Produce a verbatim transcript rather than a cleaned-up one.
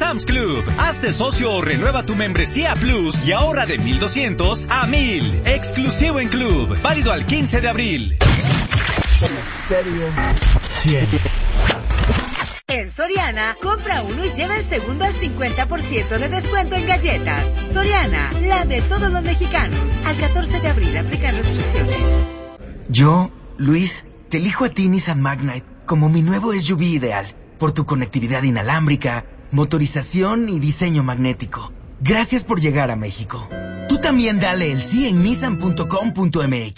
Sam's Club. Hazte socio o renueva tu membresía Plus y ahorra de mil doscientos a mil. Exclusivo en Club. Válido al quince de abril. Serio. cien. En Soriana, compra uno y lleva el segundo al cincuenta por ciento de descuento en galletas. Soriana, la de todos los mexicanos. Al catorce de abril, aplican restricciones. Yo, Luis, te elijo a ti Nissan Magnite como mi nuevo S U V ideal, por tu conectividad inalámbrica, motorización y diseño magnético. Gracias por llegar a México. Tú también dale el sí en nissan punto com punto m x.